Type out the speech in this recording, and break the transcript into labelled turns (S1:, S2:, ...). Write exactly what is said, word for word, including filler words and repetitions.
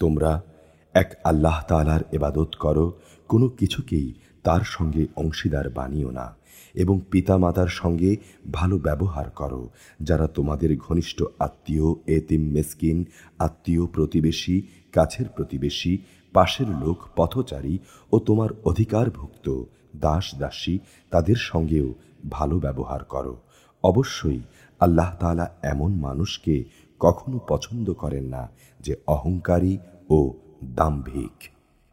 S1: তোমরা এক আল্লাহ তাআলার ইবাদত করো, কোনো কিছুকেই তার সঙ্গে অংশীদার বানিও না, এবং পিতামাতার সঙ্গে ভালো ব্যবহার করো, যারা তোমাদের ঘনিষ্ঠ আত্মীয়, এতিম মিসকিন, আত্মীয়, প্রতিবেশী, কাছের প্রতিবেশী, পাশের লোক, পথচারী ও তোমার অধিকারভুক্ত দাস দাসী, তাদের সঙ্গেও ভালো ব্যবহার করো। অবশ্যই আল্লাহ তাআলা এমন মানুষকে কখনো পছন্দ করেন না যে অহংকারী ও দাম্ভিক।